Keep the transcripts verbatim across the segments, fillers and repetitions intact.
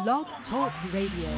Blog Talk Radio.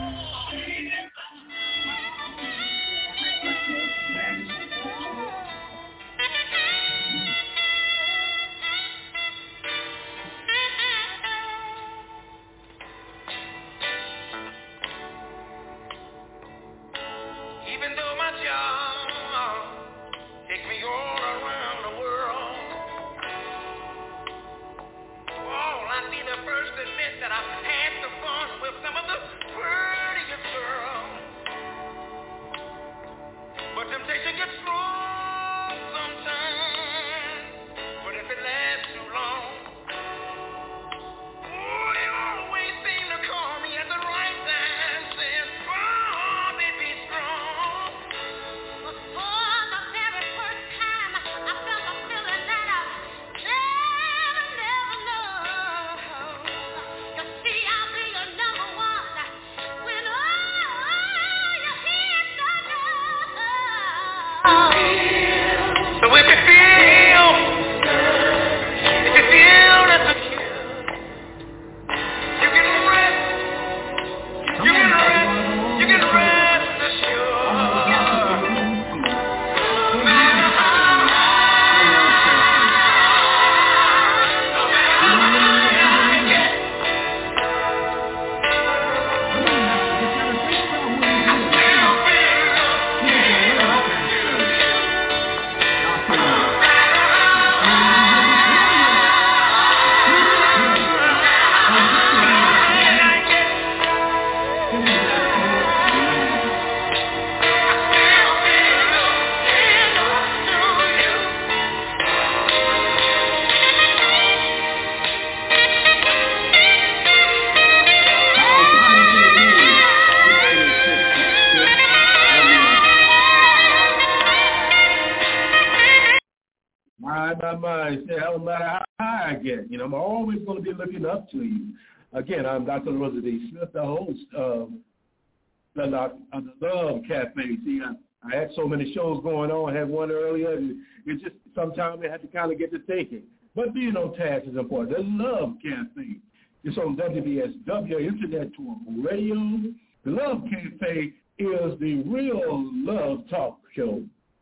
Up to you. Again, I'm Doctor Rosa D. Smith, the host of the, of the Love Cafe. See, I, I had so many shows going on. I had one earlier, and it just sometimes I had to kind of get to thinking. But being on task is important. The Love Cafe. It's on W B S W, Internet Talk Radio. The Love Cafe is the real love talk show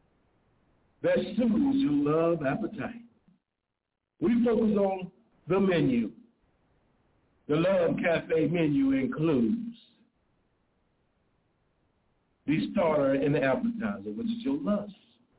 that soothes your love appetite. We focus on the menu. The Love Cafe menu includes the starter and the appetizer, which is your lust,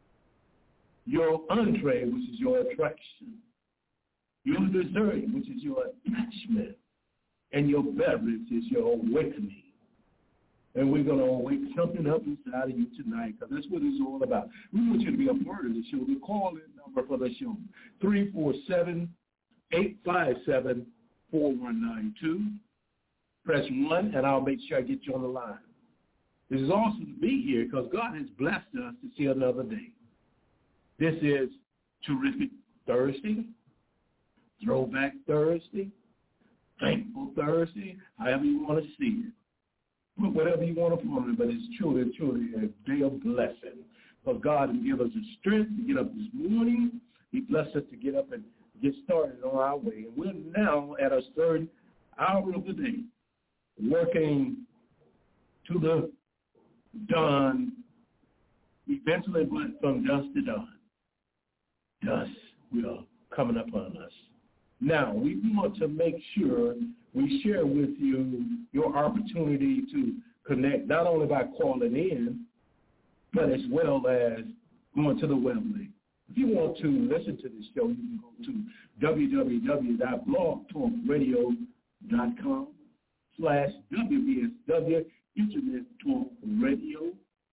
your entree, which is your attraction, your dessert, which is your attachment, and your beverage is your awakening. And we're going to awake something up inside of you tonight, because that's what it's all about. We want you to be a part of the show. The call-in number for the show, three four seven, eight five seven, four one nine two. Press one, and I'll make sure I get you on the line. This is awesome to be here because God has blessed us to see another day. This is Terrific Thursday, Throwback Thursday, Thankful Thursday, however you want to see it. Put whatever you want to put it, but it's truly, truly a day of blessing because God has given us the strength to get up this morning. He blessed us to get up and get started on our way. And we're now at our third hour of the day, working to the dawn, eventually, but from dusk to dawn. Dusk will coming upon us. Now, we want to make sure we share with you your opportunity to connect, not only by calling in, but as well as going to the website. If you want to listen to this show, you can go to w w w dot blog talk radio dot com slash W B S W, Internet Talk Radio.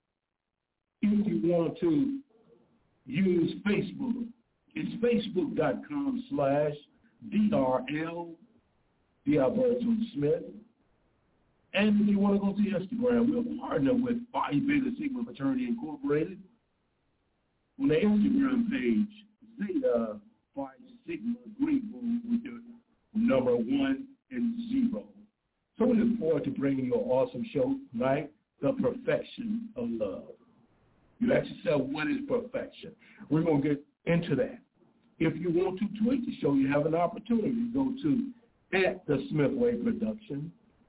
If you want to use Facebook, it's facebook dot com slash D R L, D Alberto Smith. And if you want to go to Instagram, we'll partner with Phi Beta Sigma Fraternity Incorporated. On the Instagram page, Zeta Phi Sigma Green Room with the number one and zero. So we look forward to bringing you an awesome show tonight, The Perfection of Love. You ask yourself, what is perfection? We're going to get into that. If you want to tweet the show, you have an opportunity to go to at the Smithway Production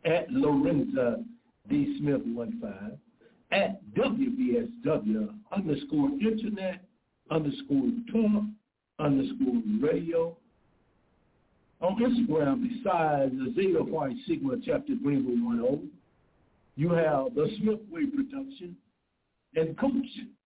at Lorenza D. Smith one five, at W B S W underscore internet underscore talk underscore radio. On Instagram, besides the Zeta Phi Sigma Chapter Greenville one oh, you have the Smithway Production and Coach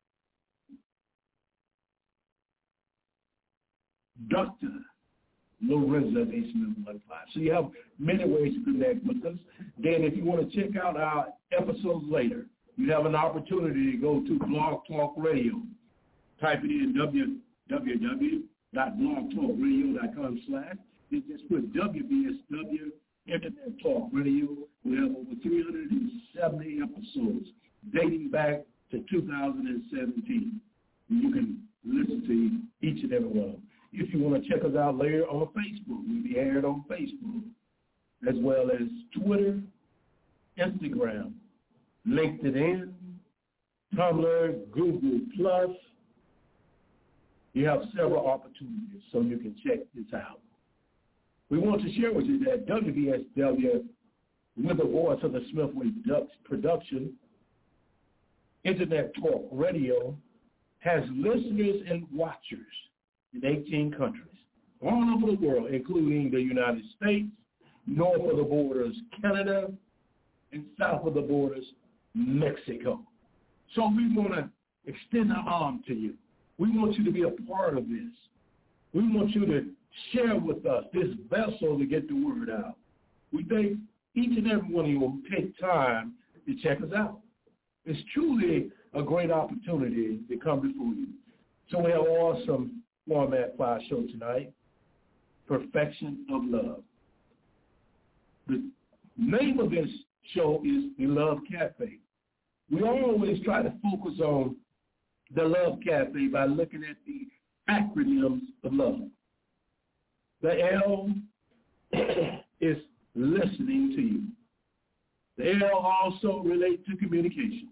Doctor Lorenza D. Smith one five. So you have many ways to connect with us. Then if you want to check out our episodes later, you have an opportunity to go to Blog Talk Radio. Type it in w w w dot blog talk radio dot com slash. You just put W B S W Internet Talk Radio. We have over three hundred seventy episodes dating back to two thousand seventeen. You can listen to each and every one of them. If you want to check us out later on Facebook, we'll be aired on Facebook, as well as Twitter, Instagram, LinkedIn, Tumblr, Google Plus. You have several opportunities, so you can check this out. We want to share with you that W B S W, with the voice of the Smithway Production, Internet Talk Radio, has listeners and watchers in eighteen countries, all over the world, including the United States, north of the borders, Canada, and south of the borders, Mexico. So we want to extend our arm to you. We want you to be a part of this. We want you to share with us this vessel to get the word out. We think each and every one of you will take time to check us out. It's truly a great opportunity to come before you. So we have an awesome format for our show tonight, Perfection of Love. The name of this show is The Love Cafe. We always try to focus on the Love Cafe by looking at the acronyms of love. The L is listening to you. The L also relates to communication.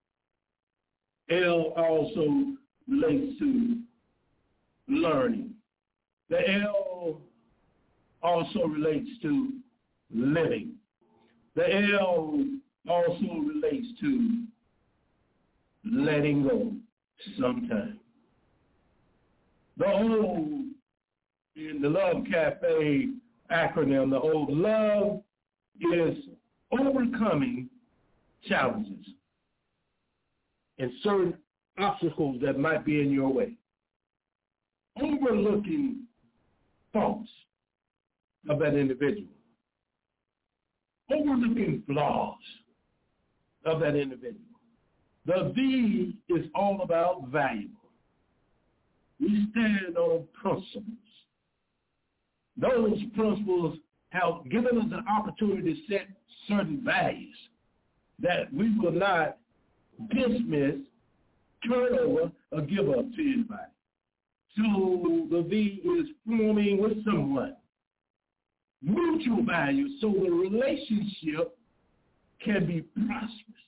L also relates to learning. The L also relates to living. The L also relates to letting go sometime. The O in the Love Cafe acronym, the O, love is overcoming challenges and certain obstacles that might be in your way. Overlooking faults of that individual. Overlooking flaws of that individual. The V is all about value. We stand on principles. Those principles have given us an opportunity to set certain values that we will not dismiss, turn over, or give up to anybody. So the V is forming with someone mutual value so the relationship can be prosperous.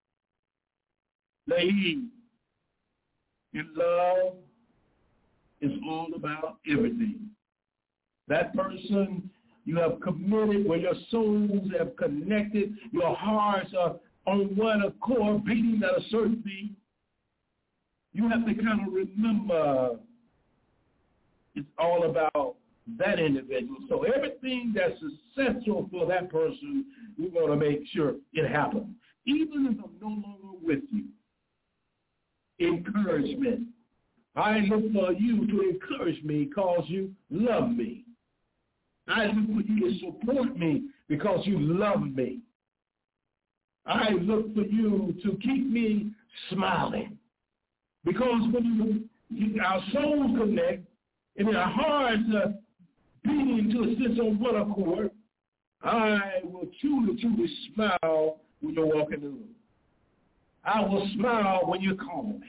The E in love is all about everything. That person you have committed, where your souls have connected, your hearts are on one accord, beating at a certain beat. You have to kind of remember it's all about that individual. So everything that's essential for that person, we want to make sure it happens. Even if I'm no longer with you. Encouragement. I look for you to encourage me because you love me. I look for you to support me because you love me. I look for you to keep me smiling. Because when you, our souls connect and our hearts are beating to a sense of one accord, I will truly, truly smile when you walk in the room. I will smile when you call me.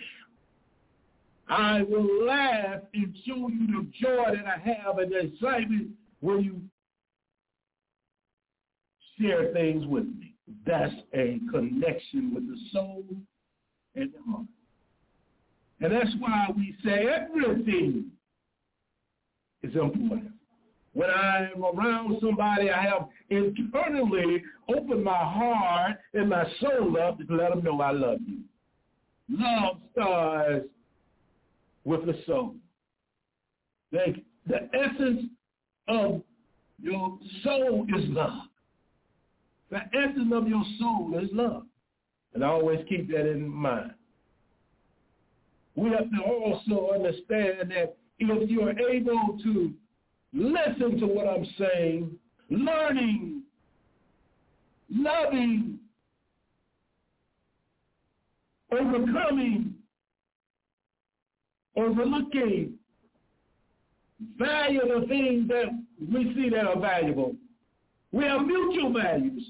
I will laugh and show you the joy that I have and the excitement when you share things with me. That's a connection with the soul and the heart. And that's why we say everything is important. When I'm around somebody, I have internally opened my heart and my soul up to let them know I love you. Love starts with the soul. The, the essence of your soul is love. The essence of your soul is love. And I always keep that in mind. We have to also understand that if you are able to listen to what I'm saying, learning, loving, overcoming, overlooking, value the things that we see that are valuable. We have mutual values.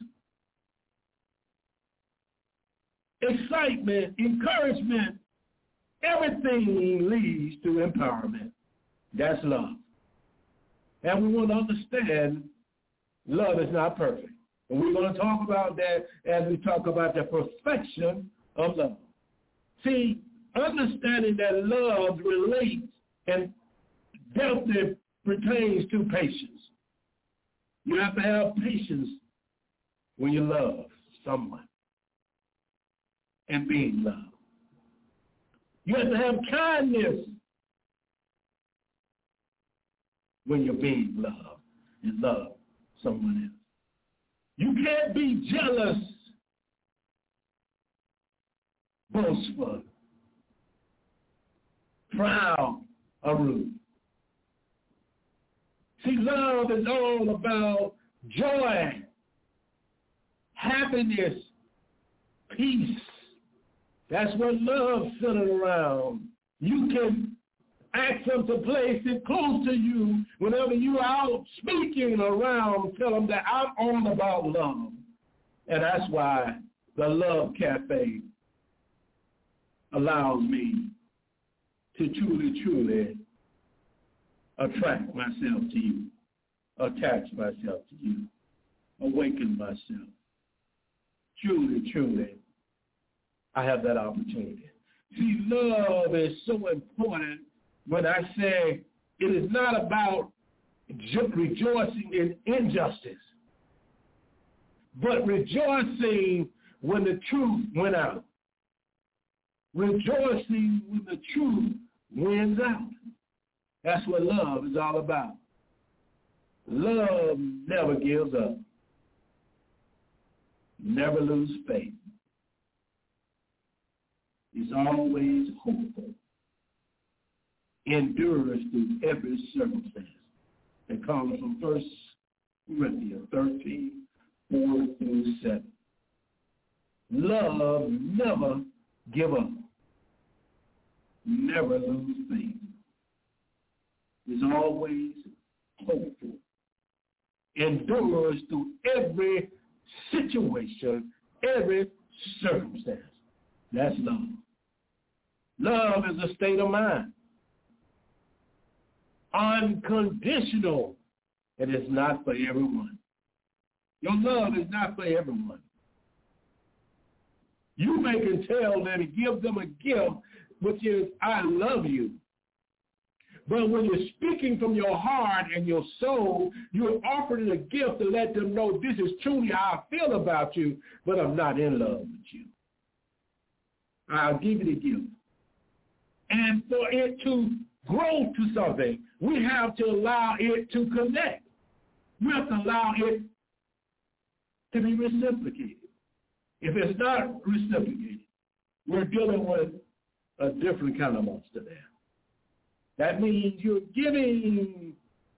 Excitement, encouragement, everything leads to empowerment. That's love. And we want to understand love is not perfect. And we're going to talk about that as we talk about the perfection of love. See, understanding that love relates and definitely pertains to patience. You have to have patience when you love someone and being loved. You have to have kindness when you're being loved and love someone else. You can't be jealous, boastful, proud, or rude. See, love is all about joy, happiness, peace. That's what love's centered around. You can ask them to place it close to you whenever you're out speaking around. Tell them that I'm on about love. And that's why the Love Cafe allows me to truly, truly attract myself to you, attach myself to you, awaken myself. Truly, truly, I have that opportunity. See, love is so important when I say it is not about rejoicing in injustice, but rejoicing when the truth went out. Rejoicing when the truth wins out. That's what love is all about. Love never gives up. Never lose faith. Is always hopeful. Endures through every circumstance. It comes from First Corinthians thirteen, four through seven. Love never give up. Never lose faith. Is always hopeful. Endures through every situation, every circumstance. That's love. Love is a state of mind. Unconditional. It is not for everyone. Your love is not for everyone. You may can tell them and give them a gift, which is, I love you. But when you're speaking from your heart and your soul, you're offering a gift to let them know this is truly how I feel about you, but I'm not in love with you. I'll give you the gift. And for it to grow to something, we have to allow it to connect. We have to allow it to be reciprocated. If it's not reciprocated, we're dealing with a different kind of monster there. That means you're giving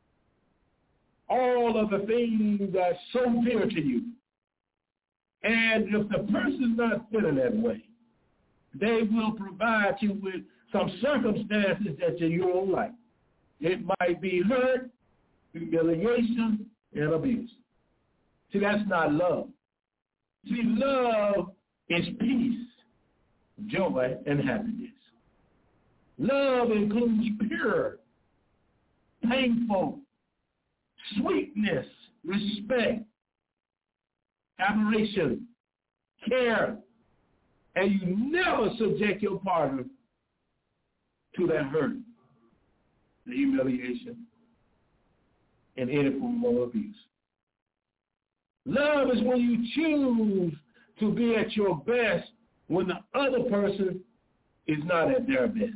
all of the things that's so dear to you. And if the person's not feeling that way, they will provide you with some circumstances that you don't like. It might be hurt, humiliation, and abuse. See, that's not love. See, love is peace, joy, and happiness. Love includes pure, painful, sweetness, respect, admiration, care, and you never subject your partner to that hurt, the humiliation, in any form of abuse. Love is when you choose to be at your best when the other person is not at their best.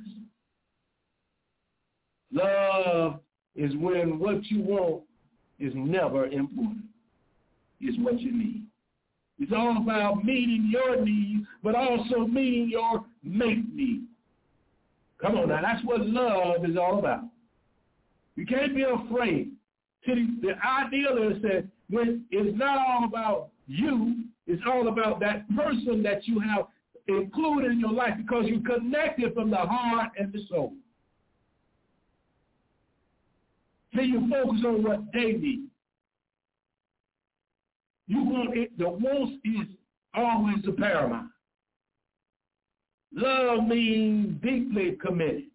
Love is when what you want is never important. It's what you need. It's all about meeting your needs, but also meeting your mate needs. Come on now, that's what love is all about. You can't be afraid. See, the ideal is that when it's not all about you, it's all about that person that you have included in your life because you connected from the heart and the soul. See, you focus on what they need. You want it, the wants is always the paramount. Love means deeply committed.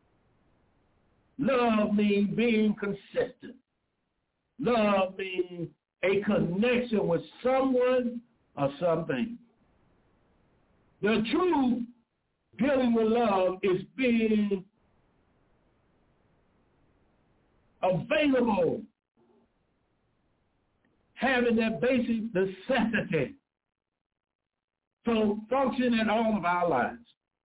Love means being consistent. Love means a connection with someone or something. The true dealing with love is being available, having that basic necessity to function in all of our lives.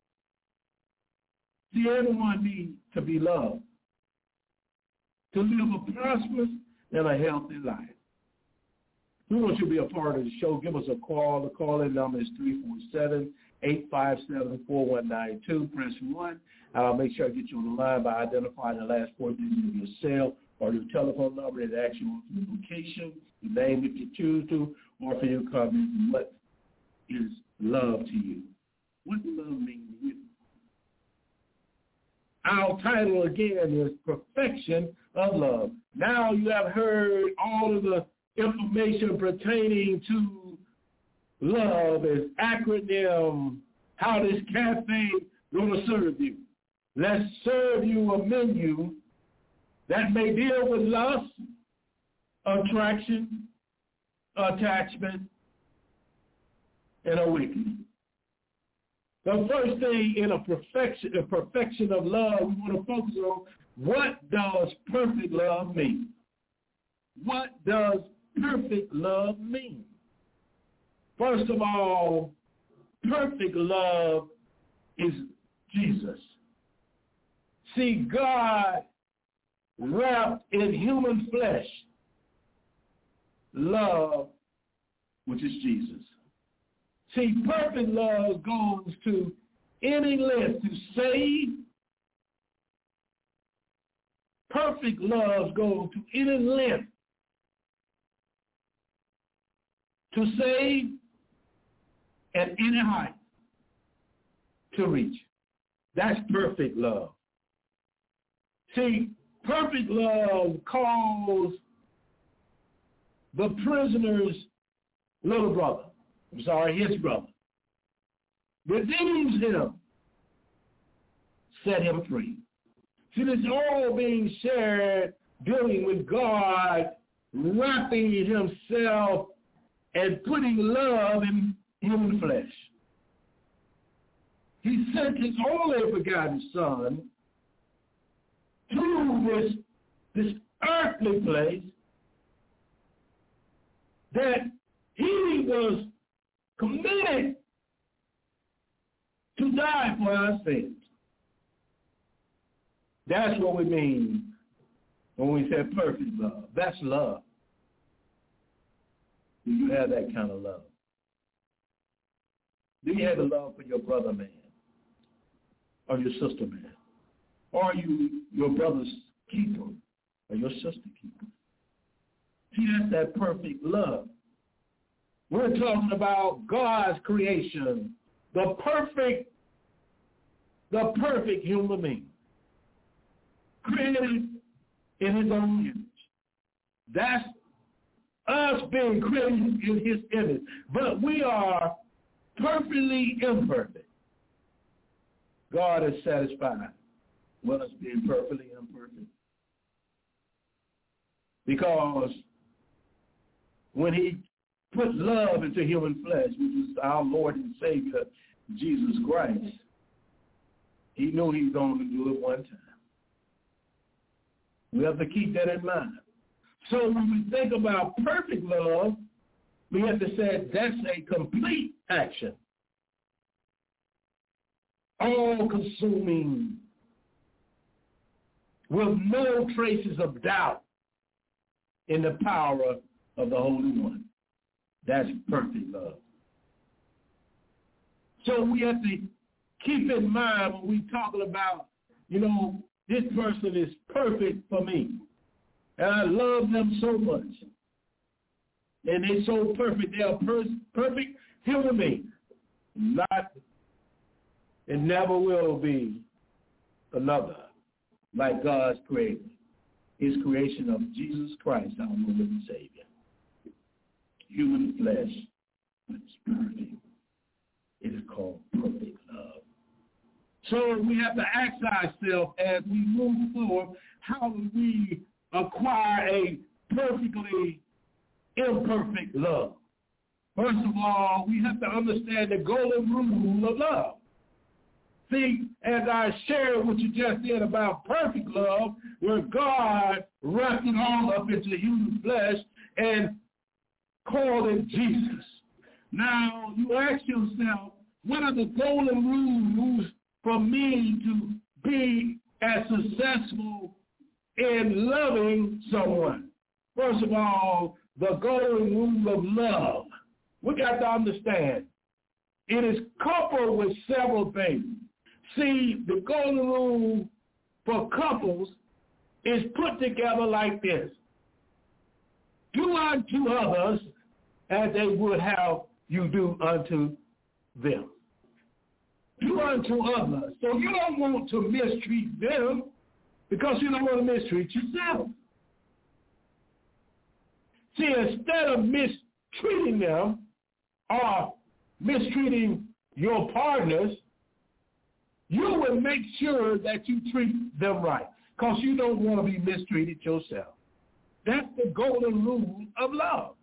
See, everyone needs to be loved, to live a prosperous and a healthy life. We want you to be a part of the show. Give us a call. The call-in number is three four seven, eight five seven, four one nine two. Press one. I'll make sure I get you on the line by identifying the last four digits of your cell or your telephone number and ask you for your location, your name if you choose to, or for your comment. What is love to you? What does love mean to you? Our title again is Perfection of Love. Now you have heard all of the information pertaining to love as acronym, how this cafe going to serve you. Let's serve you a menu that may deal with lust, attraction, attachment, and awakening. The first thing in a perfection, a perfection of love, we want to focus on what does perfect love mean? What does perfect love mean? First of all, perfect love is Jesus. See, God wrapped in human flesh love, which is Jesus. See, perfect love goes to any length to save. Perfect love goes to any length to save and any height to reach. That's perfect love. See, perfect love calls the prisoner's little brother, I'm sorry, his brother, redeems him, set him free. See, this is all being shared, dealing with God, wrapping himself and putting love in human flesh. He sent his only begotten Son to this, this earthly place that he was committed to die for our sins. That's what we mean when we say perfect love. That's love. Do you have that kind of love? Do you have the love for your brother man or your sister man? Or are you your brother's keeper or your sister keeper? See, that's that perfect love. We're talking about God's creation, the perfect, the perfect human being, created in his own image. That's us being created in his image. But we are perfectly imperfect. God is satisfied with us being perfectly imperfect. Because when he put love into human flesh, which is our Lord and Savior, Jesus Christ, he knew he was going to do it one time. We have to keep that in mind. So when we think about perfect love, we have to say that's a complete action. All-consuming, with no traces of doubt in the power of the Holy One. That's perfect love. So we have to keep in mind when we're talking about, you know, this person is perfect for me. And I love them so much. And they're so perfect. They are per- perfect human beings. Not, it never will be another like God's creation. His creation of Jesus Christ, our Lord and Savior. Human flesh, but it's perfect. It is called perfect love. So we have to ask ourselves as we move forward, how do we acquire a perfectly imperfect love? First of all, we have to understand the golden rule of love. See, as I shared what you just did about perfect love, where God wrapped it all up into human flesh and called it Jesus. Now, you ask yourself, what are the golden rules for me to be as successful in loving someone? First of all, the golden rule of love. We got to understand, it is coupled with several things. See, the golden rule for couples is put together like this. Do unto others as they would have you do unto them. Do unto others. So you don't want to mistreat them because you don't want to mistreat yourself. See, instead of mistreating them or mistreating your partners, you will make sure that you treat them right because you don't want to be mistreated yourself. That's the golden rule of love.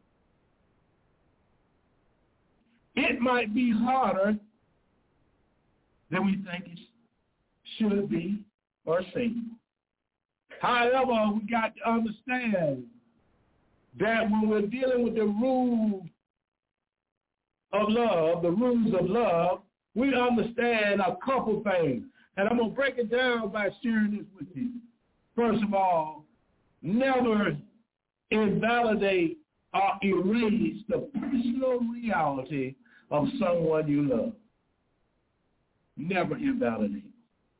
It might be harder than we think it should be or seem. However, we got to understand that when we're dealing with the rules of love, the rules of love, we understand a couple things. And I'm going to break it down by sharing this with you. First of all, never invalidate or erase the personal reality of someone you love. Never invalidate,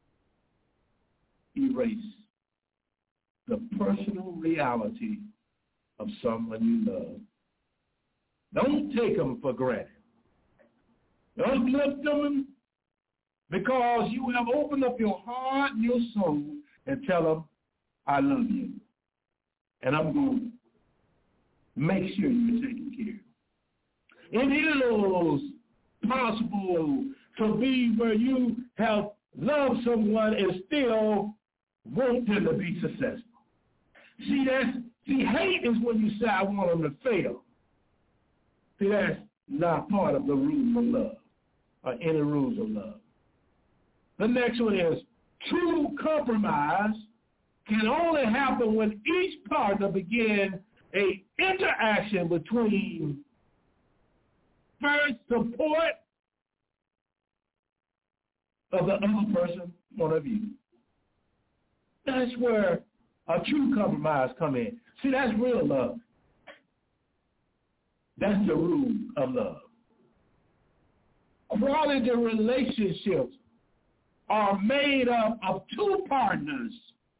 erase the personal reality of someone you love. Don't take them for granted. Don't lift them because you have opened up your heart and your soul and tell them, I love you. And I'm going to make sure you're taken care of. It is possible to be where you have loved someone and still want them to be successful. See, that's, see, hate is when you say, I want them to fail. See, that's not part of the rules of love or any rules of love. The next one is true compromise can only happen when each partner begins a interaction between first support of the other person's point of view. That's where a true compromise come in. See, that's real love. That's the rule of love. Quality relationships are made up of two partners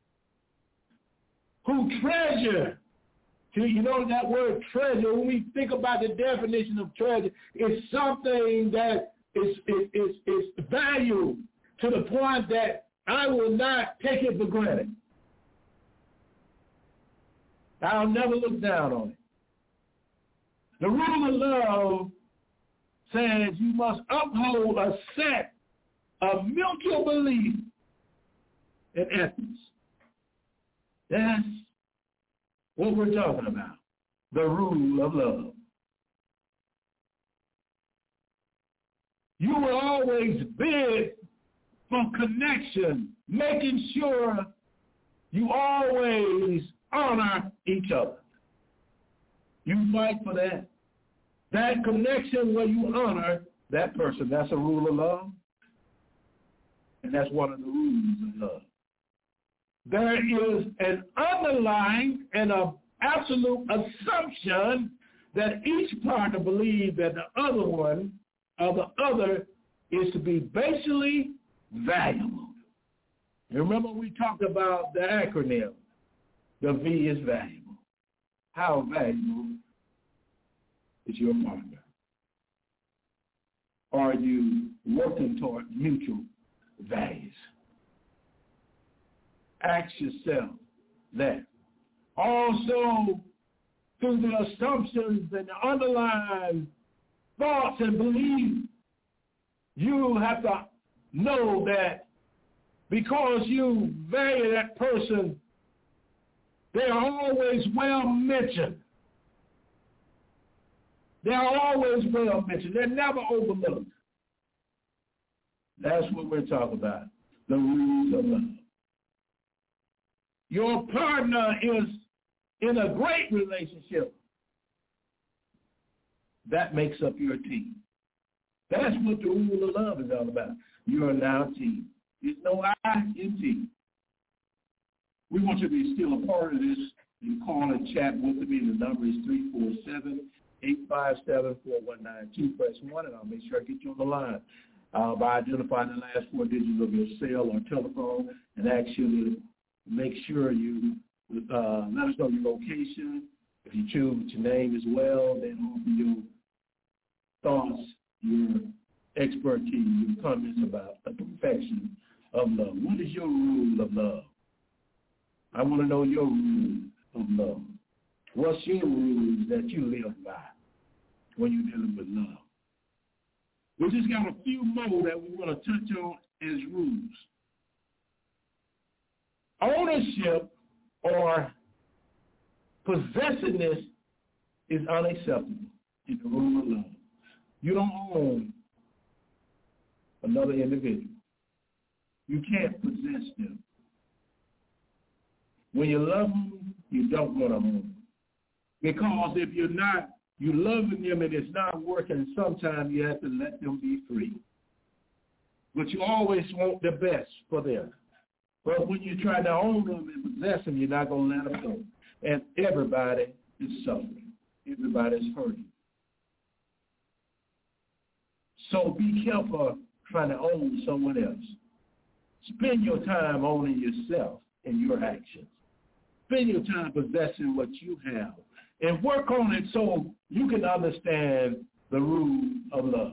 who treasure. See, you know that word treasure, when we think about the definition of treasure, it's something that is, is, is, is valued to the point that I will not take it for granted. I'll never look down on it. The rule of love says you must uphold a set of mutual belief and ethics. That's what we're talking about, the rule of love. You will always bid for connection, making sure you always honor each other. You fight for that. That connection where you honor that person. That's a rule of love. And that's one of the rules of love. There is an underlying and an absolute assumption that each partner believes that the other one or the other is to be basically valuable. You remember we talked about the acronym. The V is valuable. How valuable is your partner? Are you working toward mutual values? Ask yourself that. Also, through the assumptions and the underlying thoughts and beliefs, you have to know that because you value that person, they are always well mentioned. They are always well mentioned. They're never overlooked. That's what we're talking about, the rules of love. Your partner is in a great relationship. That makes up your team. That's what the rule of love is all about. You are now a team. There's no I in team. We want you to be still a part of this. You can call and chat with me. The number is three four seven, eight five seven, four one nine two. Press one, and I'll make sure I get you on the line uh, by identifying the last four digits of your cell or telephone and ask you to make sure you uh, let us know your location. If you choose your name as well, then offer your thoughts, your expertise, your comments about the perfection of love. What is your rule of love? I want to know your rule of love. What's your rules that you live by when you're dealing with love? We just got a few more that we want to touch on as rules. Ownership or possessiveness is unacceptable in the rule of love. You don't own another individual. You can't possess them. When you love them, you don't want to own them. Because if you're not, you loving them and it's not working, sometimes you have to let them be free. But you always want the best for them. But when you try to own them and possess them, you're not going to let them go. And everybody is suffering. Everybody's hurting. So be careful trying to own someone else. Spend your time owning yourself and your actions. Spend your time possessing what you have. And work on it so you can understand the rule of love.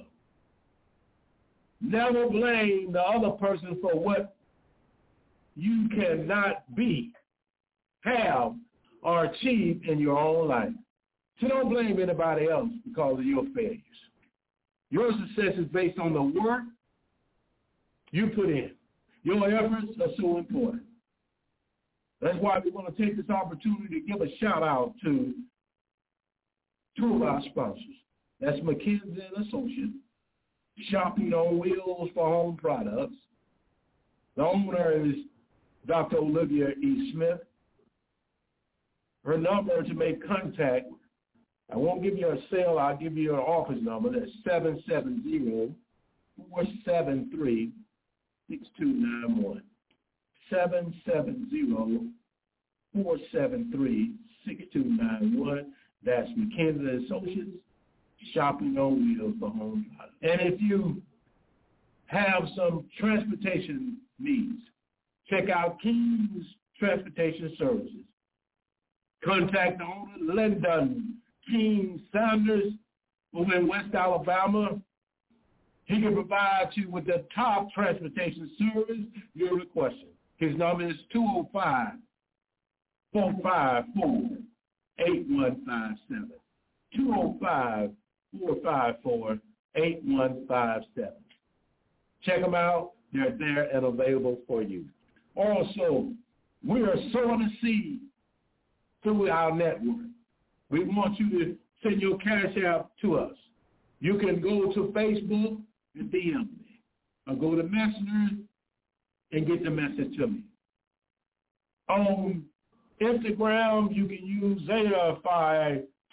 Never blame the other person for what you cannot be, have, or achieve in your own life. So don't blame anybody else because of your failures. Your success is based on the work you put in. Your efforts are so important. That's why we want to take this opportunity to give a shout out to two of our sponsors. That's McKinsey and Associates, Shopping on Wheels for Home Products. The owner is Doctor Olivia E. Smith. Her number to make contact, I won't give you a cell, I'll give you an office number. That's seven seven zero, four seven three, six two nine one. seven seven zero, four seven three, six two nine one. That's McKinsey Associates, Shopping on Wheels for Home Products. And if you have some transportation needs, check out King's Transportation Services. Contact the owner, Lyndon King Sanders, over in West Alabama. He can provide you with the top transportation service you're requesting. His number is two oh five, four five four, eight one five seven. two oh five, four five four, eight one five seven. Check them out. They're there and available for you. Also, we are sowing a seed through our network. We want you to send your cash out to us. You can go to Facebook and D M me, or go to Messenger and get the message to me. On Instagram, you can use Zeta five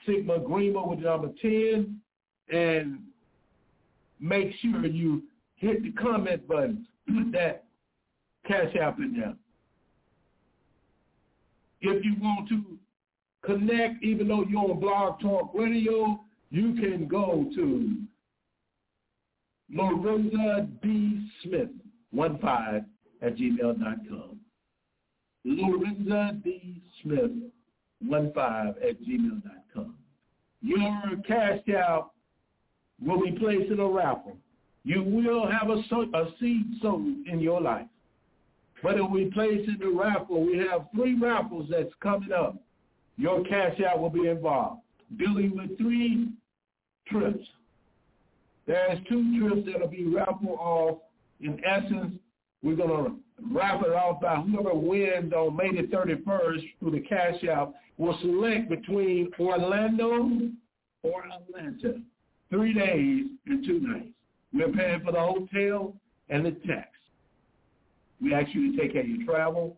Sigma Greenmo with number ten, and make sure you hit the comment button, put that Cash App in there. If you want to connect, even though you're on Blog Talk Radio, you can go to Lorenza D. Smith, one five at gmail dot com. Lorenza D. Smith, one five at gmail dot com. Your Cash App will be placed in a raffle. You will have a, so, a seed sown in your life. But if we place in the raffle, we have three raffles that's coming up. Your Cash App will be involved, dealing with three trips. There's two trips that will be raffled off. In essence, we're going to raffle it off by whoever wins on May the thirty-first through the Cash App will select between Orlando or Atlanta. Three days and two nights. We're paying for the hotel and the tax. We ask you to take care of your travel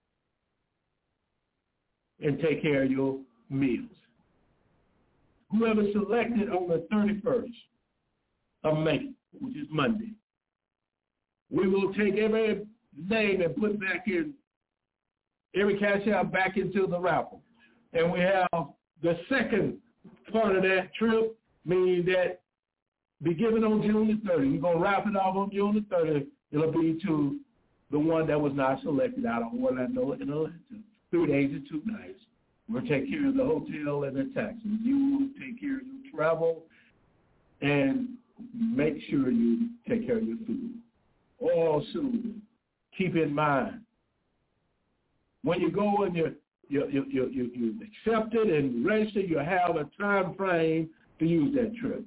and take care of your meals. Whoever selected on the thirty-first of May, which is Monday, we will take every name and put back in, every Cash App back into the raffle. And we have the second part of that trip, meaning that be given on June the thirtieth. We're going to wrap it off on June the thirtieth. It'll be to the one that was not selected out of Orlando and Atlanta. Three days and two nights. We'll take care of the hotel and the taxes. You will take care of your travel and make sure you take care of your food. Also, keep in mind, when you go and you you you you, you, you accept it and register, you have a time frame to use that trip.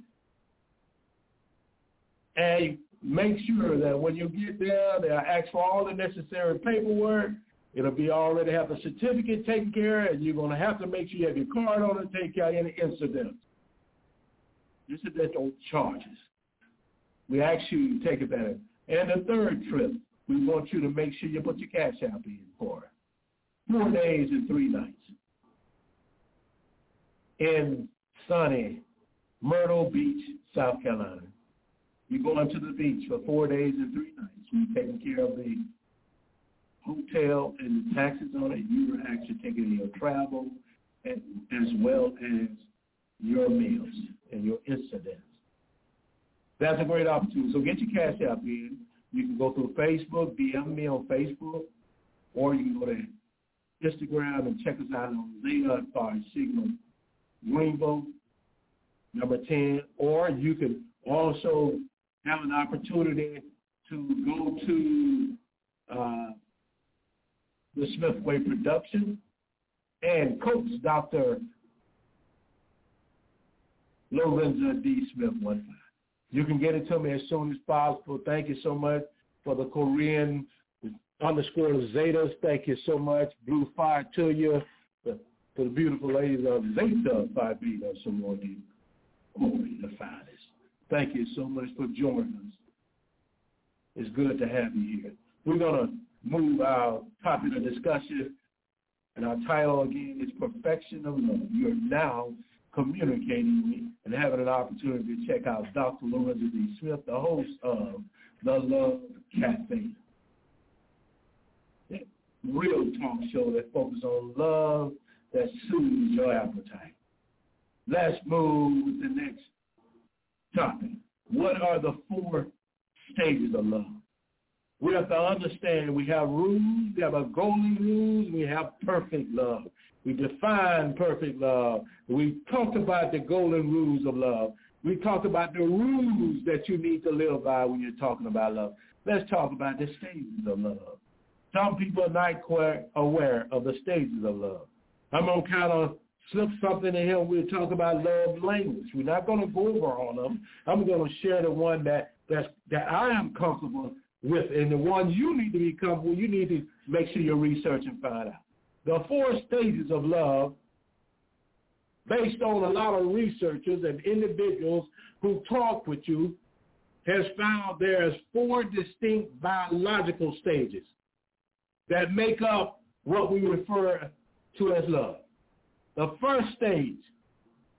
And make sure that when you get there, they'll ask for all the necessary paperwork. It'll be already have the certificate taken care of, and you're going to have to make sure you have your card on it, take care of any incidents. Incidental charges. We ask you to take advantage. And the third trip, we want you to make sure you put your Cash App in for it. Four days and three nights in sunny Myrtle Beach, South Carolina. You're going to the beach for four days and three nights. We're taking care of the hotel and the taxes on it. You're actually taking your travel and, as well as your meals and your incidents. That's a great opportunity. So get your Cash App in. You can go through Facebook, D M me on Facebook, or you can go to Instagram and check us out on Zeta or Sigma Greenvo, number ten, or you can also have an opportunity to go to uh, the Smith Way Production and coach Doctor Lorenza D. Smith one five. You can get it to me as soon as possible. Thank you so much for the Korean underscore Zetas. Thank you so much. Blue fire to you. To the beautiful ladies of Zeta Phi Beta Sorority. Oh, the finest. Thank you so much for joining us. It's good to have you here. We're going to move our topic of discussion, and our title again is Perfection of Love. You're now communicating and having an opportunity to check out Doctor Lorenza D. Smith, the host of The Love Cafe. That real talk show that focuses on love that soothes your appetite. Let's move with the next topic. What are the four stages of love? We have to understand we have rules, we have a golden rules, we have perfect love. We define perfect love. We talked about the golden rules of love. We talked about the rules that you need to live by when you're talking about love. Let's talk about the stages of love. Some people are not quite aware of the stages of love. I'm going to kind of slip something in here. We'll talk about love language. We're not going to go over all of them. I'm going to share the one that, that's, that I am comfortable with, and the one you need to be comfortable, you need to make sure you research and find out. The four stages of love, based on a lot of researchers and individuals who talk with you, has found there's four distinct biological stages that make up what we refer to as love. The first stage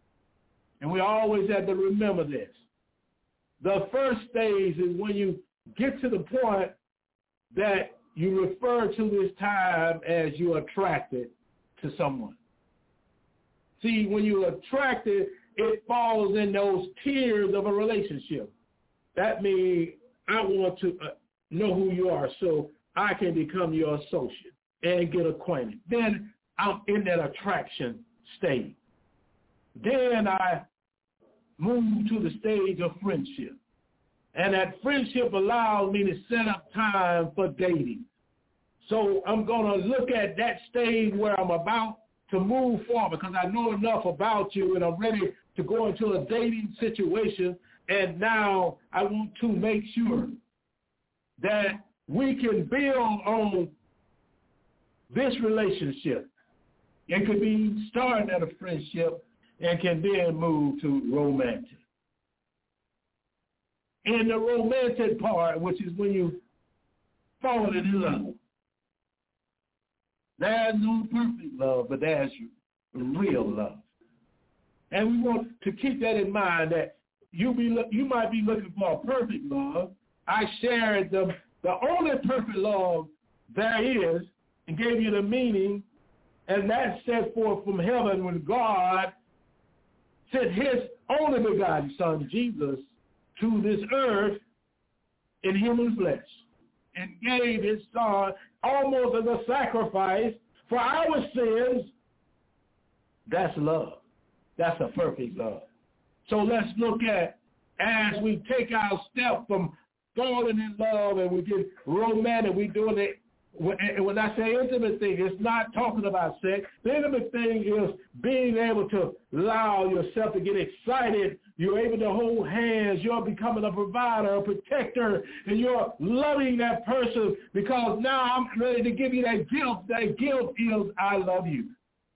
And we always have to remember this. The first stage is when you get to the point that you refer to this time as you're attracted to someone. See, when you're attracted, it falls in those tiers of a relationship. That means I want to uh, know who you are so I can become your associate and get acquainted. Then I'm in that attraction stage. Then I move to the stage of friendship. And that friendship allows me to set up time for dating. So I'm going to look at that stage where I'm about to move forward because I know enough about you and I'm ready to go into a dating situation. And now I want to make sure that we can build on this relationship. It could be starting at a friendship and can then move to romantic. In the romantic part, which is when you fall in love, there's no perfect love, but there's real love. And we want to keep that in mind that you be you might be looking for a perfect love. I shared the, the only perfect love there is and gave you the meaning, and that's set forth from heaven when God sent his only begotten son, Jesus, to this earth in human flesh and gave his son almost as a sacrifice for our sins. That's love. That's a perfect love. So let's look at, as we take our step from falling in love and we get romantic, we doing it. When I say intimate thing, it's not talking about sex. The intimate thing is being able to allow yourself to get excited. You're able to hold hands. You're becoming a provider, a protector, and you're loving that person because now I'm ready to give you that gift. That gift is I love you.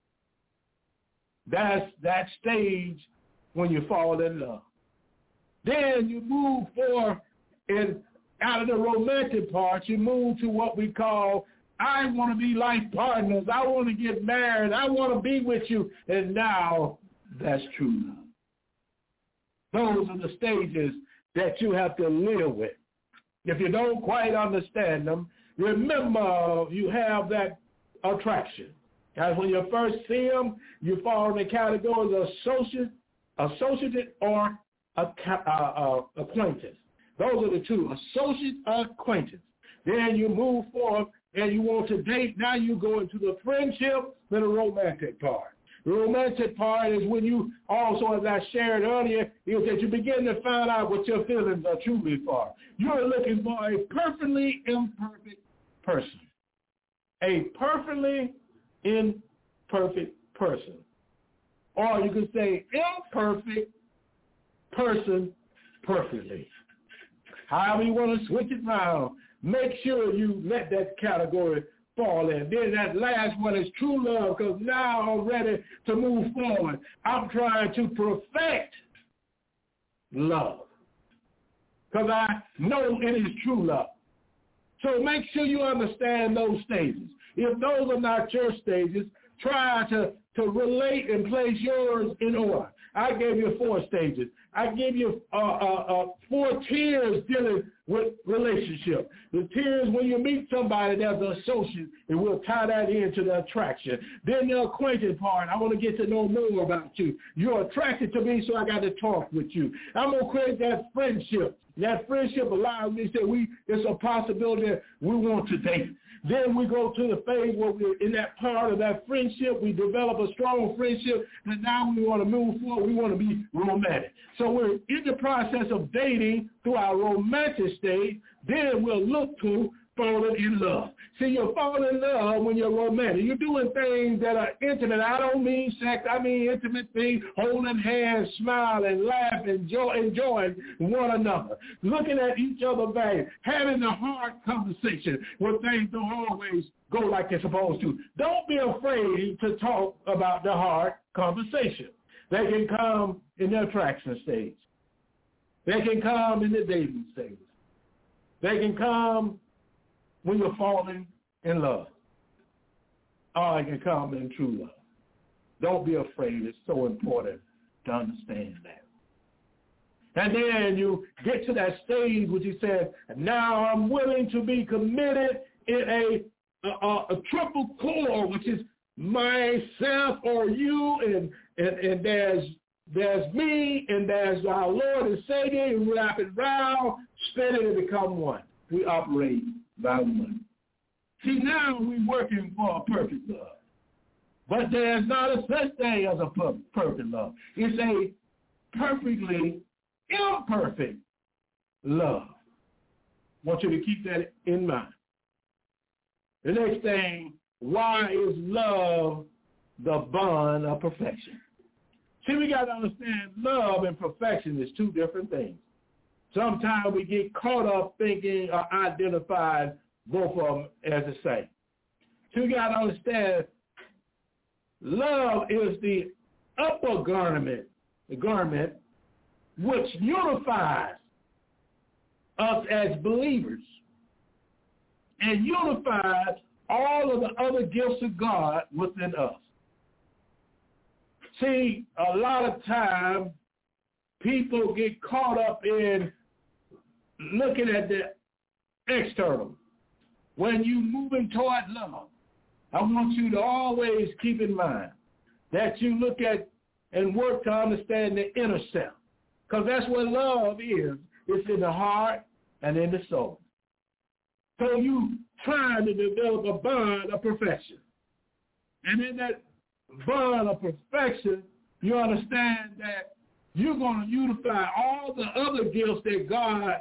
That's that stage when you fall in love. Then you move forward and out of the romantic part, you move to what we call, I want to be life partners. I want to get married. I want to be with you. And now that's true love. Those are the stages that you have to live with. If you don't quite understand them, remember you have that attraction. As when you first see them, you fall in the categories of associate, associate or a, uh, uh, acquaintance. Those are the two, associate or acquaintance. Then you move forward and you want to date. Now you go into the friendship, then the romantic part. The romantic part is when you also, as I shared earlier, is that you begin to find out what your feelings are truly for. You're looking for a perfectly imperfect person. A perfectly imperfect person. Or you could say imperfect person perfectly. However you want to switch it around, make sure you let that category fall in. Then that last one is true love, because now I'm ready to move forward. I'm trying to perfect love, because I know it is true love. So make sure you understand those stages. If those are not your stages, try to, to relate and place yours in order. I gave you four stages. I gave you uh, uh, uh, four tiers dealing with relationship. The tiers when you meet somebody that's an associate, and we'll tie that into the attraction. Then the acquainted part, I want to get to know more about you. You're attracted to me, so I got to talk with you. I'm going to create that friendship. That friendship allows me to say we, it's a possibility that we want to date. Then we go to the phase where we're in that part of that friendship. We develop a strong friendship, and now we want to move forward. We want to be romantic. So we're in the process of dating through our romantic stage. Then we'll look to falling in love. See, you're falling in love when you're romantic. You're doing things that are intimate. I don't mean sex. I mean intimate things, holding hands, smiling, laughing, enjoy, enjoying one another, looking at each other back, having a hard conversation where things don't always go like they're supposed to. Don't be afraid to talk about the hard conversation. They can come in the attraction stage. They can come in the dating stage. They can come when you're falling in love. Or it can come in true love. Don't be afraid. It's so important to understand that. And then you get to that stage which he said, now I'm willing to be committed in a, a, a triple core, which is myself or you, and, and, and there's there's me, and there's our Lord and Savior, and we wrap it round, spin it, and become one. We operate by one. See, now we're working for a perfect love. But there's not a such thing as a per- perfect love. It's a perfectly imperfect love. I want you to keep that in mind. The next thing, why is love the bond of perfection? See, we got to understand love and perfection is two different things. Sometimes we get caught up thinking or identified both of them as the same. So we got to understand love is the upper garment, the garment which unifies us as believers and unifies all of the other gifts of God within us. See, a lot of time people get caught up in looking at the external. When you're moving toward love, I want you to always keep in mind that you look at and work to understand the inner self, because that's what love is. It's in the heart and in the soul. So you trying to develop a bond of perfection. And in that bond of perfection, you understand that you're going to unify all the other gifts that God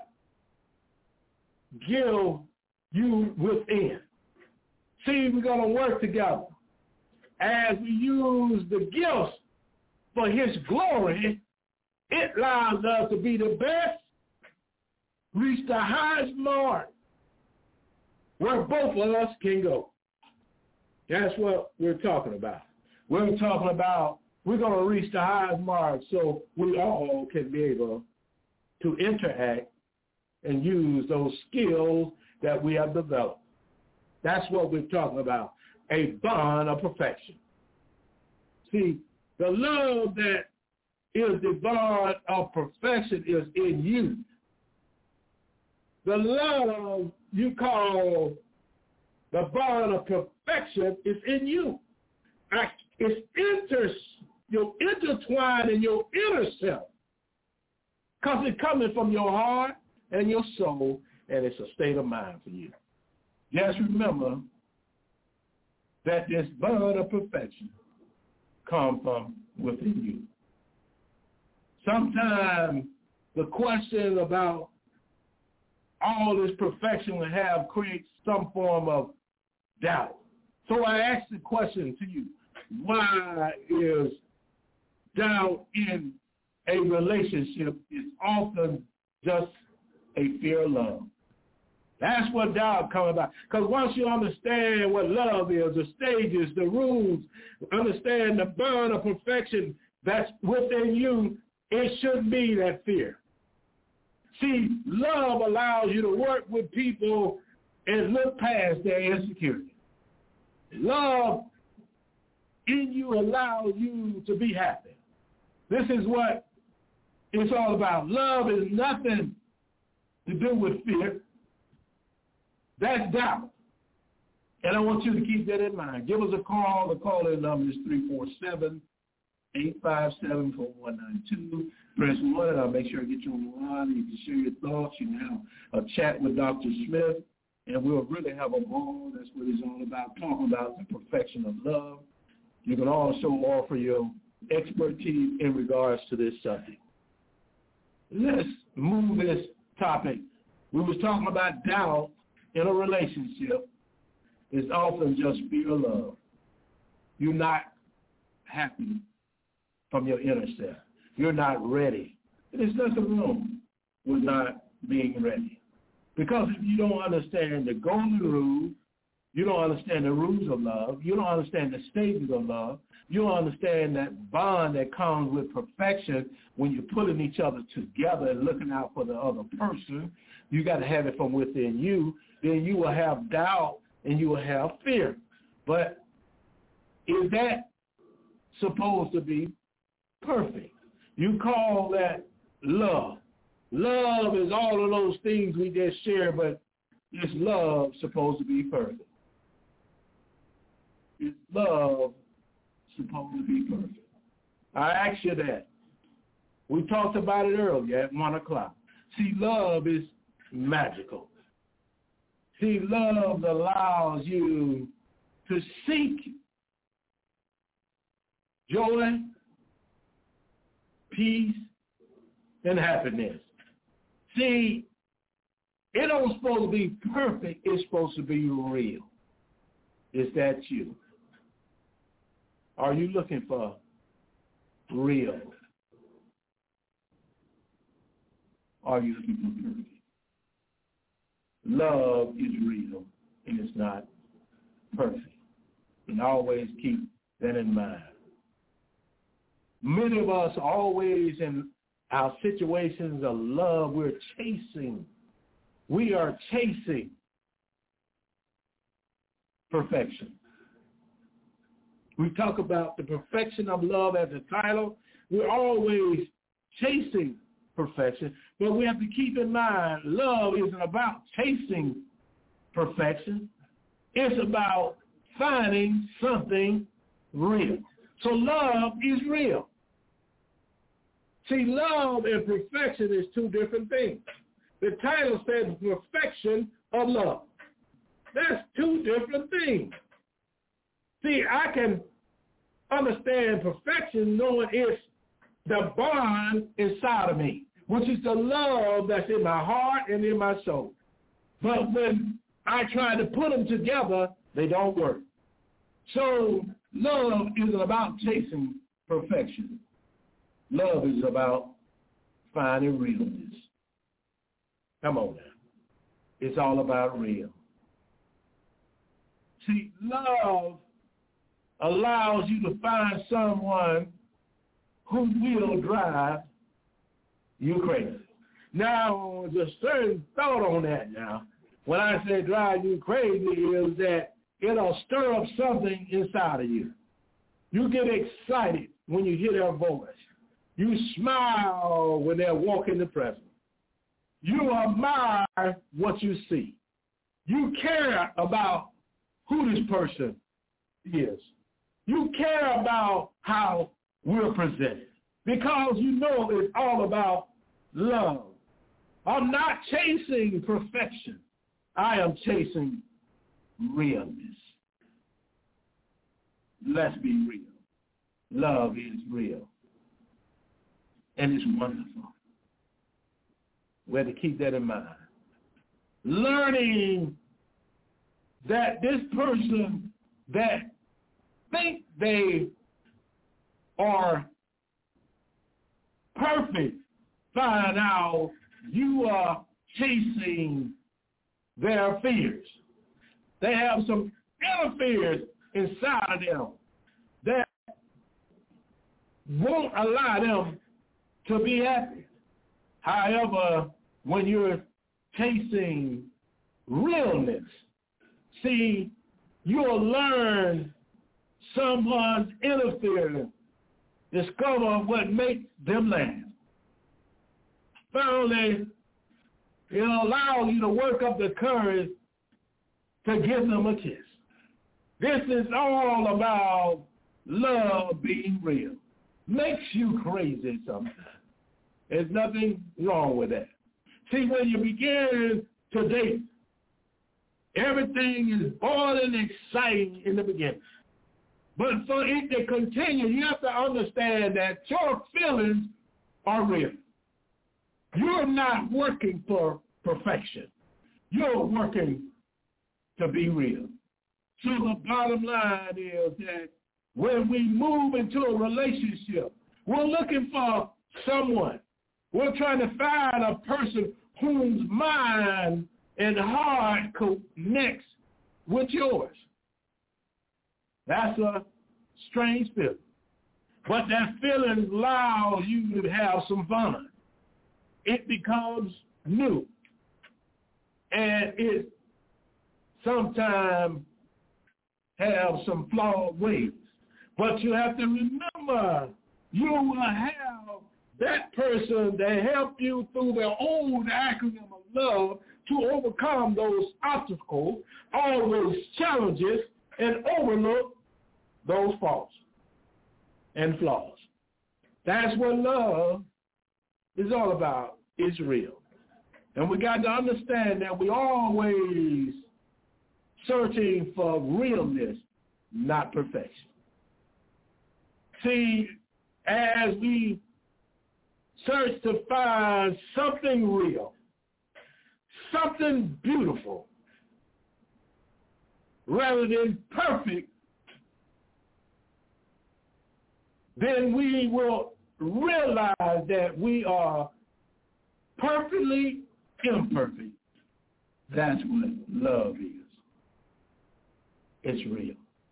give you within. See, we're going to work together. As we use the gifts for his glory, it allows us to be the best, reach the highest mark where both of us can go. That's what we're talking about. We're talking about we're going to reach the highest mark so we all can be able to interact and use those skills that we have developed. That's what we're talking about, a bond of perfection. See, the love that is the bond of perfection is in you. The love you call the bond of perfection is in you. It's inter, you're intertwined in your inner self because it's coming from your heart and your soul, and it's a state of mind for you. Just remember that this bond of perfection comes from within you. Sometimes the question about all this perfection we have creates some form of doubt. So I ask the question to you, why is doubt in a relationship is often just a fear of love? That's what doubt comes about. Because once you understand what love is, the stages, the rules, understand the bond of perfection that's within you, it shouldn't be that fear. See, love allows you to work with people and look past their insecurity. Love in you allows you to be happy. This is what it's all about. Love is nothing to do with fear. That's doubt. And I want you to keep that in mind. Give us a call. The call-in number is three four seven, eight five seven, four one nine two. Press one, and I'll make sure I get you on the line. You can share your thoughts. You can have a chat with Doctor Smith, and we'll really have a ball. That's what it's all about, talking about the perfection of love. You can also offer your expertise in regards to this subject. Let's move this topic. We was talking about doubt in a relationship. It's often just fear of love. You're not happy from your inner self. You're not ready. There's nothing wrong with not being ready. Because if you don't understand the golden rule, you don't understand the rules of love, you don't understand the stages of love, you don't understand that bond that comes with perfection when you're putting each other together and looking out for the other person, you got to have it from within you, then you will have doubt and you will have fear. But is that supposed to be perfect? You call that love. Love is all of those things we just shared, but is love supposed to be perfect? Is love supposed to be perfect? I ask you that. We talked about it earlier at one o'clock. See, love is magical. See, love allows you to seek joy, peace, and happiness. See, it don't supposed to be perfect. It's supposed to be real. Is that you? Are you looking for real? Are you looking for perfect? Love is real, and it's not perfect. And always keep that in mind. Many of us always in our situations of love, we're chasing. We are chasing perfection. We talk about the perfection of love as a title. We're always chasing perfection, but we have to keep in mind love isn't about chasing perfection. It's about finding something real. So love is real. See, love and perfection is two different things. The title says perfection of love. That's two different things. See, I can understand perfection knowing it's the bond inside of me, which is the love that's in my heart and in my soul. But when I try to put them together, they don't work. So love isn't about chasing perfection. Love is about finding realness. Come on now. It's all about real. See, love allows you to find someone who will drive you crazy. Now, there's a certain thought on that now. When I say drive you crazy is that it'll stir up something inside of you. You get excited when you hear their voice. You smile when they walk in the presence. You admire what you see. You care about who this person is. You care about how we're presented because you know it's all about love. I'm not chasing perfection. I am chasing realness. Let's be real. Love is real. And it's wonderful. We have to keep that in mind. Learning that this person that think they are perfect, find out you are chasing their fears. They have some inner fears inside of them that won't allow them to be happy. However, when you're chasing realness, see, you'll learn someone's inner feelings, discover what makes them laugh. Finally, it'll allow you to work up the courage to give them a kiss. This is all about love being real. Makes you crazy sometimes. There's nothing wrong with that. See, when you begin to date, everything is boiling and exciting in the beginning. But for it to continue, you have to understand that your feelings are real. You're not working for perfection. You're working to be real. So the bottom line is that when we move into a relationship, we're looking for someone. We're trying to find a person whose mind and heart connects with yours. That's a strange feeling. But that feeling allows you to have some fun. It becomes new. And it sometimes have some flawed ways. But you have to remember, you will have that person that helped you through the old acronym of love to overcome those obstacles, all those challenges, and overlook those faults and flaws. That's what love is all about. It's real. And we got to understand that we always searching for realness, not perfection. See, as we search to find something real, something beautiful, rather than perfect, then we will realize that we are perfectly imperfect. That's what love is. It's real.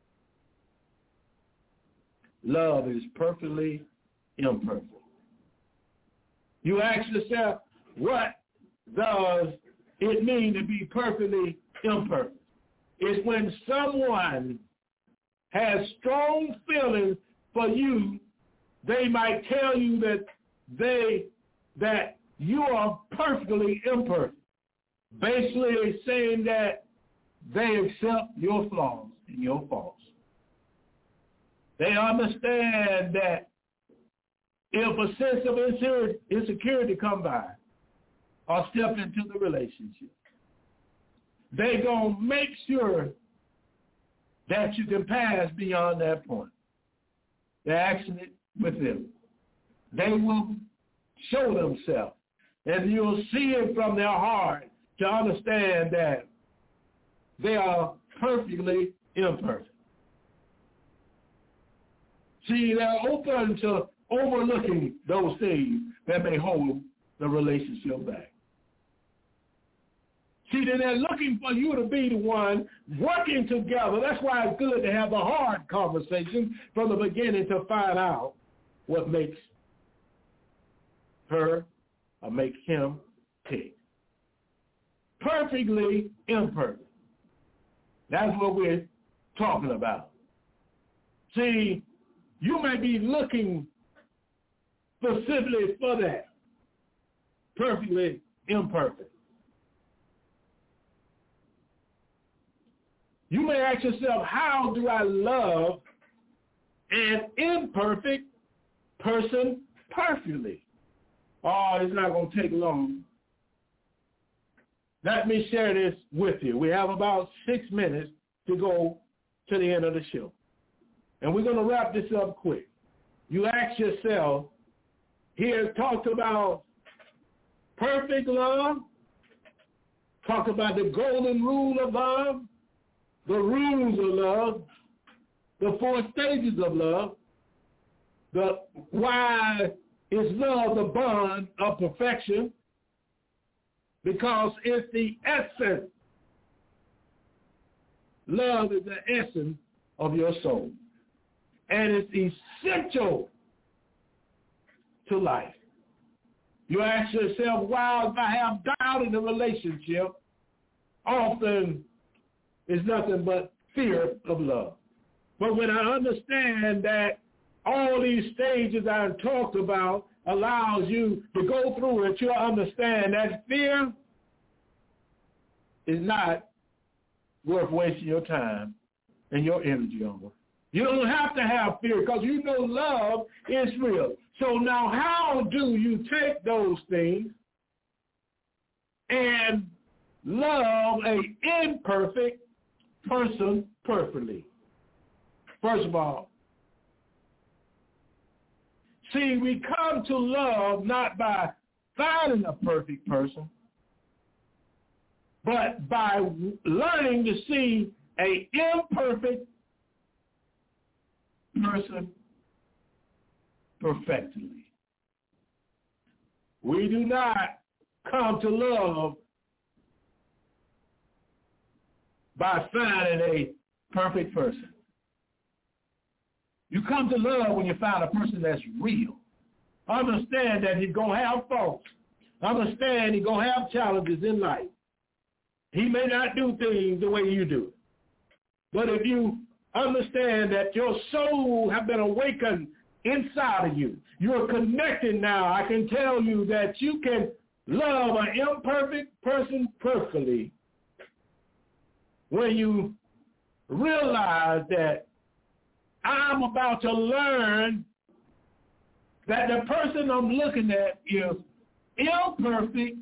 Love is perfectly imperfect. You ask yourself, what does it mean to be perfectly imperfect? It's when someone has strong feelings for you, they might tell you that they that you are perfectly imperfect. Basically saying that they accept your flaws and your faults. They understand that if a sense of insecurity come by or step into the relationship, they're going to make sure that you can pass beyond that point. They're asking it with them. They will show themselves, and you'll see it from their heart to understand that they are perfectly imperfect. See, they're open to overlooking those things that may hold the relationship back. See, then they're looking for you to be the one working together. That's why it's good to have a hard conversation from the beginning to find out what makes her or makes him tick. Perfectly imperfect. That's what we're talking about. See, you may be looking specifically for that. Perfectly imperfect. You may ask yourself, how do I love an imperfect person perfectly? Oh, it's not going to take long. Let me share this with you. We have about six minutes to go to the end of the show. And we're going to wrap this up quick. You ask yourself, here talked about perfect love, talk about the golden rule of love, the rules of love, the four stages of love, the why is love the bond of perfection, because it's the essence. Love is the essence of your soul. And it's essential to life. You ask yourself, why if I have doubt in the relationship, often is nothing but fear of love. But when I understand that all these stages I talked about allows you to go through it, you'll understand that fear is not worth wasting your time and your energy on. You don't have to have fear because you know love is real. So now how do you take those things and love an imperfect person perfectly? First of all, see, we come to love not by finding a perfect person, but by learning to see an imperfect person perfectly. We do not come to love by finding a perfect person. You come to love when you find a person that's real. Understand that he's going to have faults. Understand he's going to have challenges in life. He may not do things the way you do. But if you understand that your soul have been awakened inside of you. You're connected now. I can tell you that you can love an imperfect person perfectly when you realize that I'm about to learn that the person I'm looking at is imperfect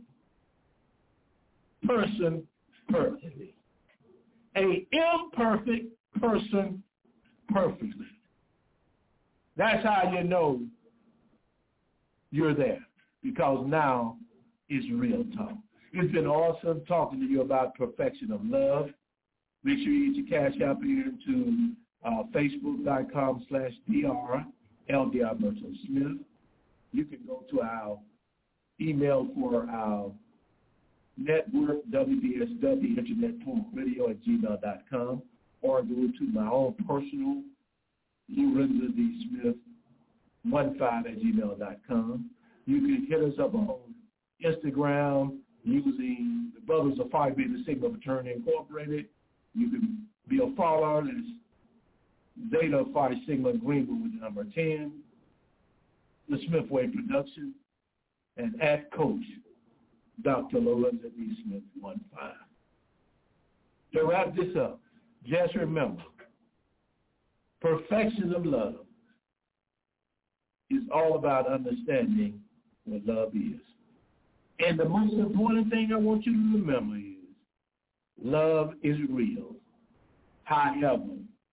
person perfectly. A imperfect person perfectly. That's how you know you're there, because now it's real talk. It's been awesome talking to you about perfection of love. Make sure you get your cash app here to uh, facebook.com slash DR, L D Alberto Smith. You can go to our email for our network, W D S W, Internet Talk Radio at gmail dot com, or go to my own personal, Lorenzo D. Smith, one five at gmail dot com. You can hit us up on Instagram using the Brothers of Phi Beta Sigma Fraternity Incorporated. You can be a follower. That's Zeta Phi Sigma Greenwood with the number ten, the Smithway Production, and at Coach Doctor Lorenzo D. Smith, one five. To wrap this up, just remember, perfection of love is all about understanding what love is. And the most important thing I want you to remember is love is real. However,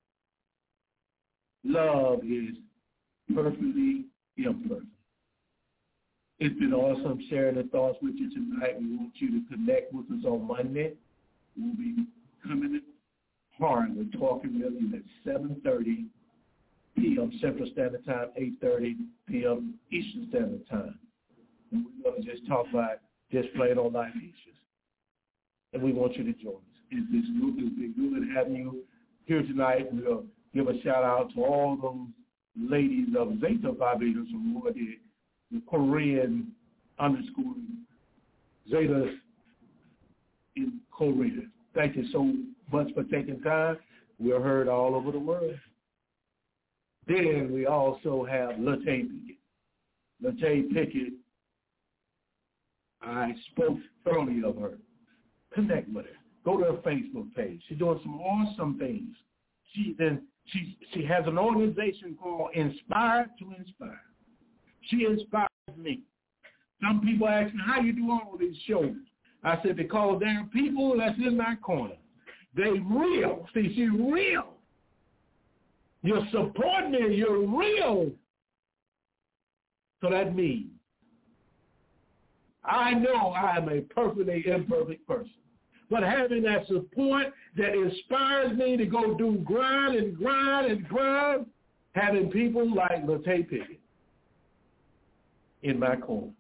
love is perfectly imperfect. It's been awesome sharing the thoughts with you tonight. We want you to connect with us on Monday. We'll be coming in hard. We're talking with you at seven thirty p.m. Central Standard Time, eight thirty p.m. Eastern Standard Time. And we're going to just talk about just plain old life issues. And we want you to join us. It's, it's, good, it's been good having you here tonight. And we'll give a shout out to all those ladies of Zeta Phi Beta sorority, the Korean underscore Zetas in Korea. Thank you so much for taking time. We're heard all over the world. Then we also have Latay Pickett. Latay Pickett, I spoke earlier of her. Connect with her. Go to her Facebook page. She's doing some awesome things. She then she she has an organization called Inspired to Inspire. She inspires me. Some people ask me, how you do all these shows? I said, because there are people that's in my corner. They real. See, she's real. You're supporting me. You're real. So that means I know I am a perfectly imperfect person. But having that support that inspires me to go do grind and grind and grind, having people like Latay Pickett in my corner.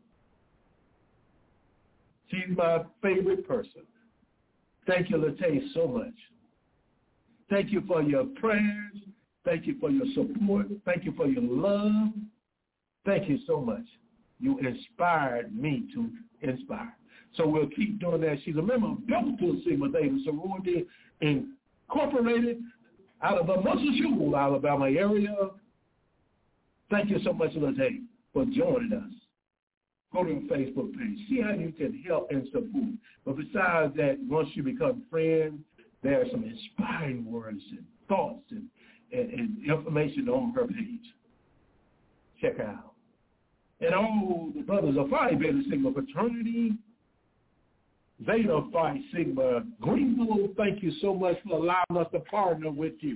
She's my favorite person. Thank you, Latay, so much. Thank you for your prayers. Thank you for your support. Thank you for your love. Thank you so much. You inspired me to inspire. So we'll keep doing that. She's a member of Delta Sigma Theta Sorority Incorporated out of the Muscle Alabama area. Thank you so much, Latay, for joining us. Go to the Facebook page. See how you can help and support. But besides that, once you become friends, there are some inspiring words and thoughts and, and, and information on her page. Check her out. And all the brothers of Phi Beta Sigma Fraternity, Zeta Phi Sigma Greenville, thank you so much for allowing us to partner with you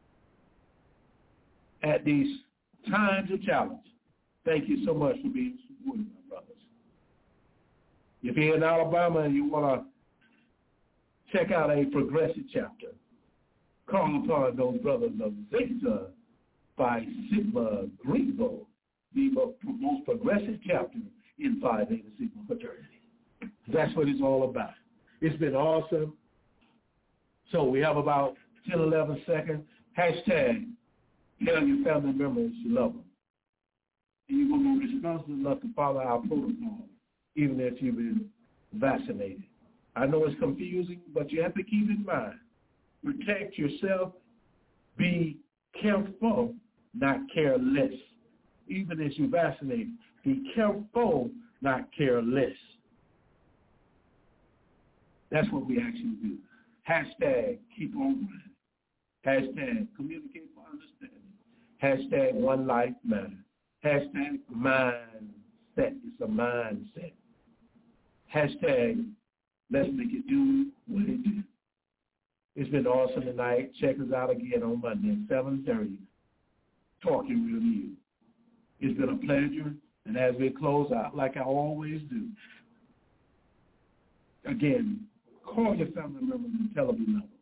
at these times of challenge. Thank you so much for being supportive, my brothers. If you're in Alabama and you want to check out a progressive chapter, call upon those brothers of Zeta Phi Sigma Greenville, the most progressive chapter in Phi Beta Sigma Fraternity. That's what it's all about. It's been awesome. So we have about ten, eleven seconds. Hashtag, tell your family members you love them. And you're going to be responsible enough to follow our protocol, even if you've been vaccinated. I know it's confusing, but you have to keep in mind, protect yourself, be careful, not careless. even as you vaccinate. Be careful, not careless. That's what we actually do. Hashtag keep on running. Hashtag communicate for understanding. Hashtag one life matter. Hashtag mindset. It's a mindset. Hashtag let's make it do what it do. It's been awesome tonight. Check us out again on Monday at seven thirty. Talking Real You. It's been a pleasure. And as we close out, like I always do, again, call your family members and tell them you love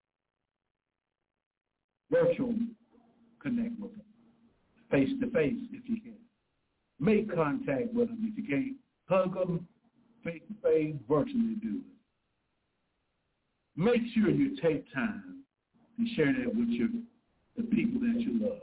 them. Virtual connect with them. Face to face if you can. Make contact with them if you can't. Hug them face to face, virtually do it. Make sure you take time and share that with your, the people that you love.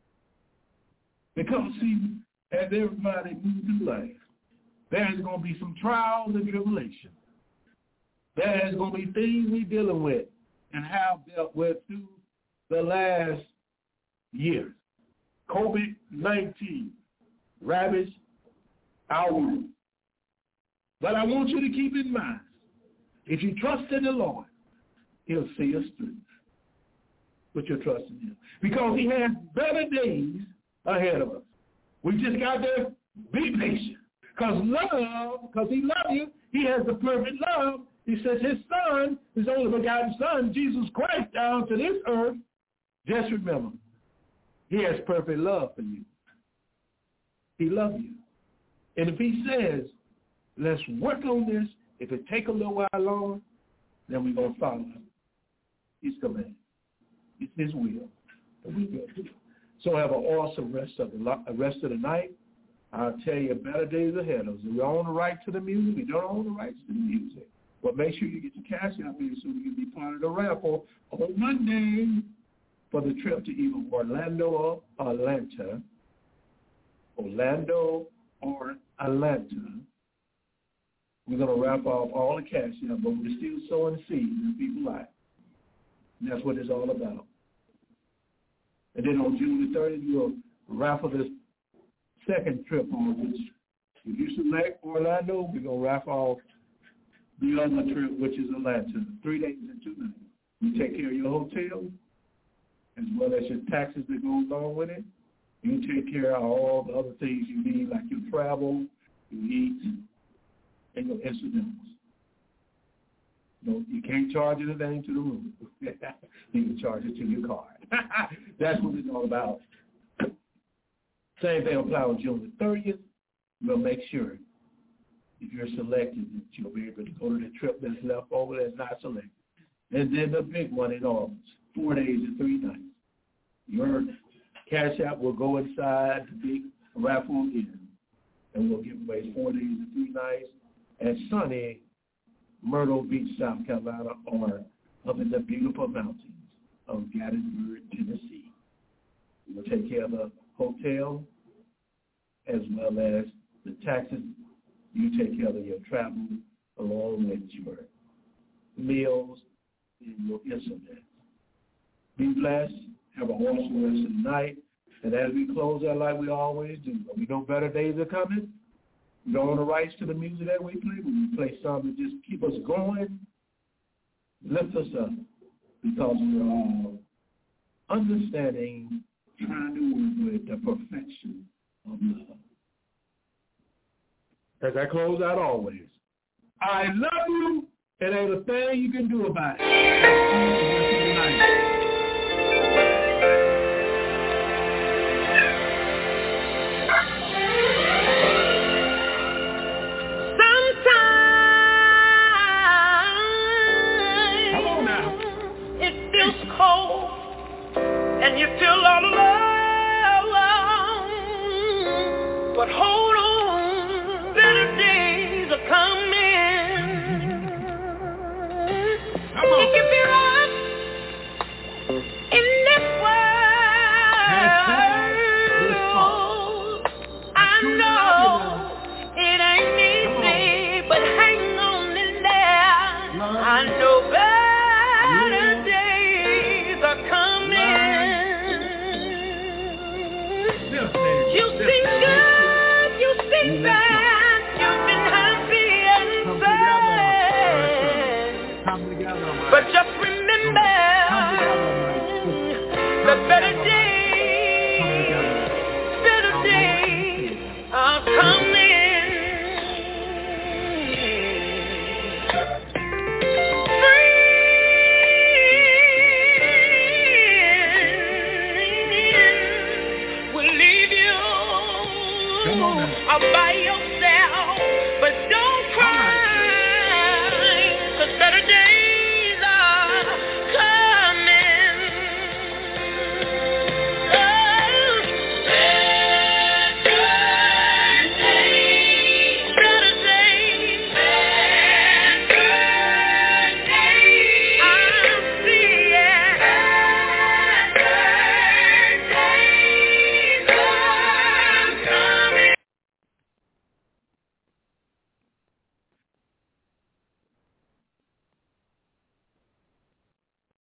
Because, see, as everybody moves through life, there's going to be some trials and tribulations. There's going to be things we're dealing with and have dealt with through the last year. COVID nineteen ravaged our world. But I want you to keep in mind, if you trust in the Lord, he'll see us through. Put your trust in him. Because he has better days ahead of us. We just got to be patient. Because love, because he loves you, he has the perfect love. He says his son, his only begotten son, Jesus Christ, down to this earth. Just remember, he has perfect love for you. He loves you. And if he says, let's work on this, if it take a little while longer, then we're going to follow him. His command. It's his will. And we will do it. So have an awesome rest of the rest of the night. I'll tell you, better days ahead of us. We own the right to the music. We don't own the rights to the music. But make sure you get your cash out there so you can be part of the raffle on Monday for the trip to either Orlando or Atlanta. Orlando or Atlanta. We're going to wrap off all the cash out, but we're still sowing seeds in people's lives. And that's what it's all about. And then on June the thirtieth, we'll raffle this second trip on, which if you select Orlando, we're going to raffle off the other trip, which is Atlanta, three days and two nights. You take care of your hotel, as well as your taxes that go along with it. You take care of all the other things you need, like your travel, your eat, and your incidentals. No, you can't charge anything to the room. You can charge it to your card. That's what it's all about. Same thing applies on June the thirtieth. We'll make sure if you're selected that you'll be able to go to the trip that's left over that's not selected. And then the big one in August, four days and three nights. Your cash app will go inside the big raffle again, and we'll give away four days and three nights at sunny Myrtle Beach, South Carolina, or up in the beautiful mountains of Gettysburg, Tennessee. We'll take care of the hotel as well as the taxes. You take care of your travel along with your meals and your incidents. Be blessed. Have an awesome rest of the night. And as we close out like we always do, we know better days are coming. We don't own the rights to the music that we play, but we play something to just keep us going, lift us up, because we're all understanding, trying to work with the perfection of love. As I close out always, I love you, and there's a thing you can do about it.